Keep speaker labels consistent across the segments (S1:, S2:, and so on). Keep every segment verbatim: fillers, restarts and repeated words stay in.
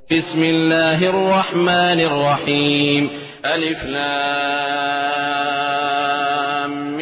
S1: بسم الله الرحمن الرحيم. ألف لام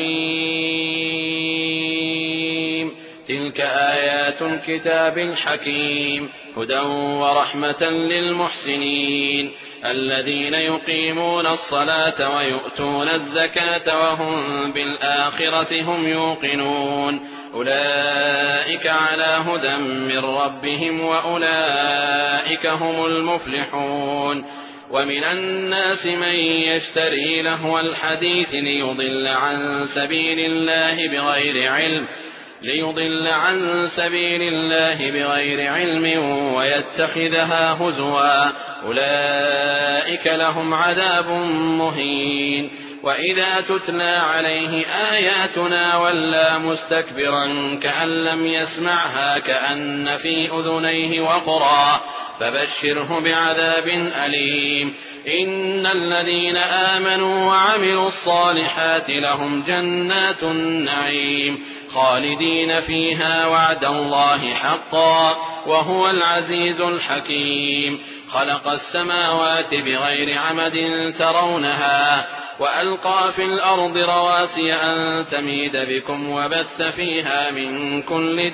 S1: ميم. تلك آيات الكتاب الحكيم هدى ورحمة للمحسنين الذين يقيمون الصلاة ويؤتون الزكاة وهم بالآخرة هم يوقنون أولئك على هدى من ربهم وأولئك هم المفلحون. ومن الناس من يشتري لهو الحديث ليضل عن سبيل الله بغير علم ليضل عن سبيل الله بغير علم ويتخذها هزوا أولئك لهم عذاب مهين. وإذا تتلى عليه آياتنا ولى مستكبرا كأن لم يسمعها كأن في أذنيه وقرا فبشره بعذاب أليم. إن الذين آمنوا وعملوا الصالحات لهم جنات النعيم خالدين فيها وعد الله حقا وهو العزيز الحكيم. خلق السماوات بغير عمد ترونها وألقى في الأرض رواسي أن تميد بكم وبث فيها من كل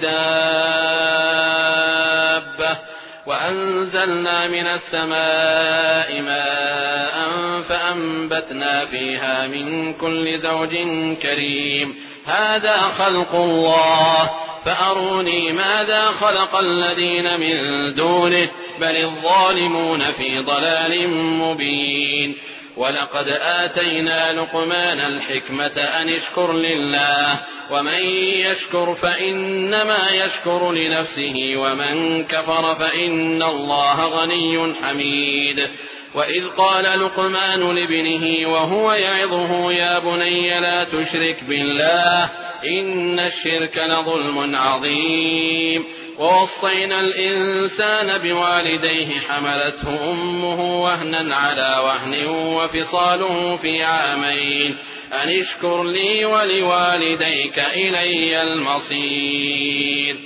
S1: دابة وأنزلنا من السماء ماء فأنبتنا فيها من كل زوج كريم. هذا خلق الله فأروني ماذا خلق الذين من دونه بل الظالمون في ضلال مبين. ولقد آتينا لقمان الحكمة أن اشكر لله ومن يشكر فإنما يشكر لنفسه ومن كفر فإن الله غني حميد. وإذ قال لقمان لابنه وهو يعظه يا بني لا تشرك بالله إن الشرك لظلم عظيم. ووصينا الإنسان بوالديه حملته أمه وهنا على وهن وفصاله في عامين أن اشكر لي ولوالديك إلي المصير.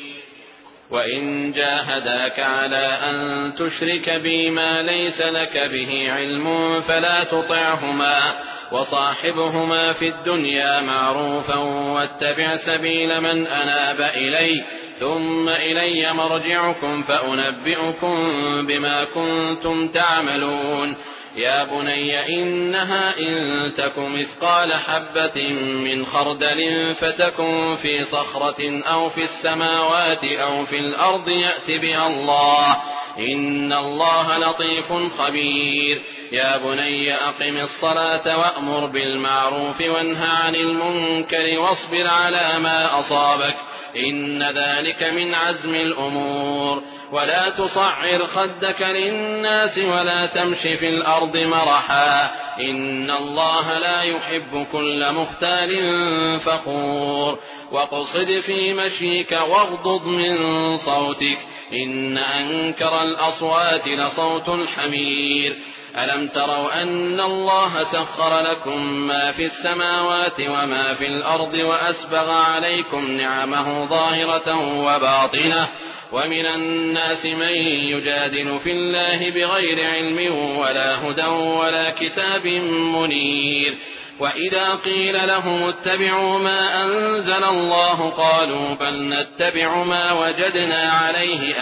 S1: وإن جاهداك على أن تشرك بي ما ليس لك به علم فلا تطعهما وصاحبهما في الدنيا معروفا واتبع سبيل من أناب إلي ثم إلي مرجعكم فأنبئكم بما كنتم تعملون. يا بني إنها إن تك مثقال حبة من خردل فتكن في صخرة أو في السماوات أو في الأرض يأت بها الله إن الله لطيف خبير. يا بني أقم الصلاة وأمر بالمعروف وانه عن المنكر واصبر على ما أصابك إن ذلك من عزم الأمور. ولا تصعر خدك للناس ولا تمش في الأرض مرحا إن الله لا يحب كل مختال فخور. وقصد في مشيك واغضض من صوتك إن أنكر الأصوات لصوت الحمير. ألم تروا أن الله سخر لكم ما في السماوات وما في الأرض وأسبغ عليكم نعمه ظاهرة وباطنة ومن الناس من يجادل في الله بغير علم ولا هدى ولا كتاب منير. وإذا قيل لهم اتبعوا ما أنزل الله قالوا بل نتبع ما وجدنا عليه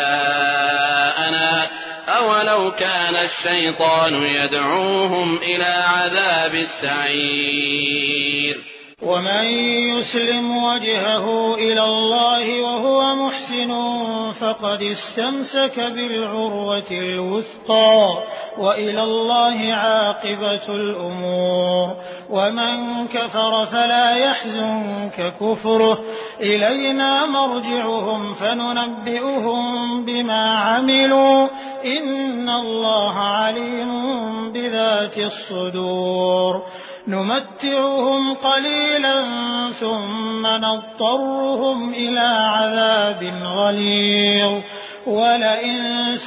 S1: آباءنا أولو كان الشيطان يدعوهم إلى عذاب السعير.
S2: ومن يسلم وجهه إلى الله وهو محسن فقد استمسك بالعروة الوثقى وإلى الله عاقبة الأمور. ومن كفر فلا يحزنك كفره إلينا مرجعهم فننبئهم بما عملوا إن الله عليم بذات الصدور. نمتعهم قليلا ثم نضطرهم إلى عذاب غليظ. ولئن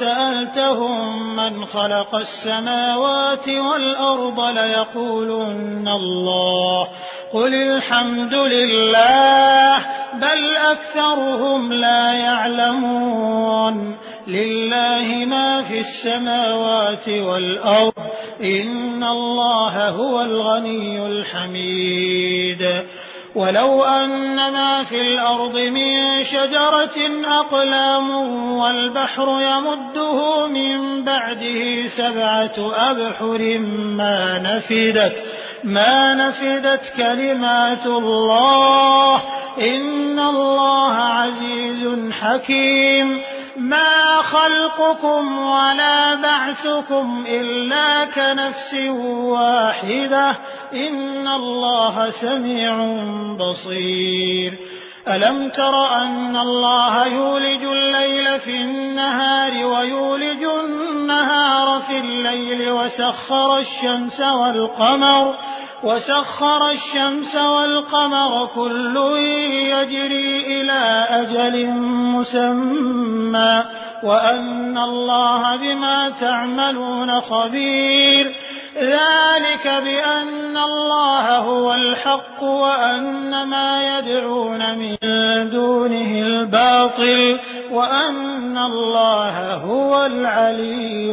S2: سألتهم من خلق السماوات والأرض ليقولن الله قل الحمد لله بل أكثرهم لا يعلمون. لله ما في السماوات والأرض إن الله هو الغني الحميد ولو أن ما في الأرض من شجرة أقلام والبحر يمده من بعده سبعة أبحر ما نفدت ما نفدت كلمات الله إن الله عزيز حكيم ما خلقكم ولا بعثكم إلا كنفس واحدة إن الله سميع بصير ألم تر أن الله يولج الليل في النهار ويولج النهار في الليل وسخر الشمس والقمر وسخر الشمس والقمر كل يجري إلى أجل مسمى وأن الله بما تعملون خبير ذلك بأن الله هو الحق وأن ما يدعون من دونه الباطل وأن الله هو العلي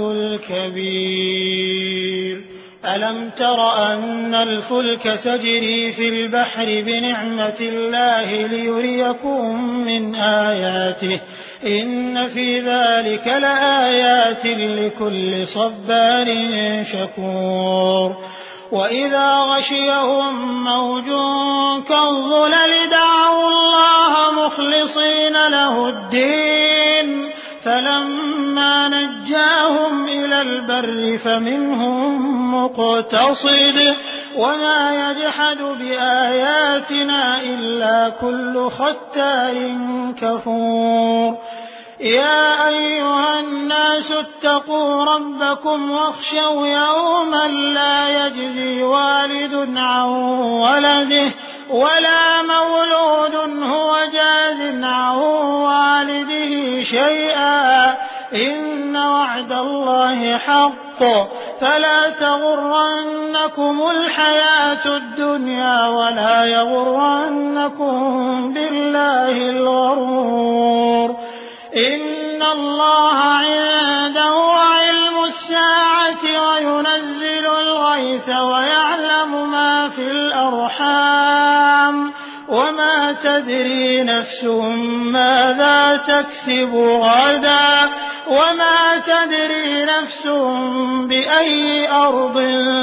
S2: الكبير ألم تر أن الفلك تجري في البحر بنعمة الله ليريكم من آياته إن في ذلك لآيات لكل صبار شكور وإذا غشيهم موج كالظلل دعوا الله مخلصين له الدين فلما نجاهم إلى البر فمنهم مقتصد وما يجحد بآياتنا إلا كل ختار كفور يا أيها الناس اتقوا ربكم واخشوا يوما لا يجزي والد عن ولده ولا مولود هو جاز عن والده شيئا إن وعد الله حق فلا تغرنكم الحياة الدنيا ولا يغرنكم بالله الغرور إن الله عنده علم الساعة وينزل الغيث ويعلم ما في الأرحام وما تدري نفس ماذا تكسب غدا وما تدري نفس بأي أرض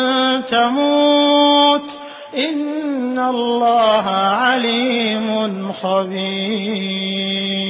S2: تموت إن الله عليم خبير